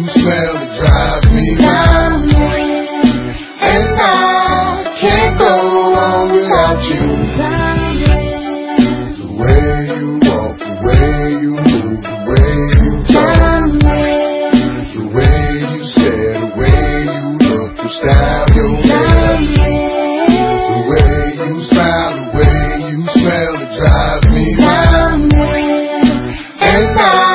you smell, it drives me wild. And I can't go on without you. The way you walk, the way you move, the way you talk, the way you stare, the way you look, your style, your hair, the way you smile, the way you smell, it drives me wild. And I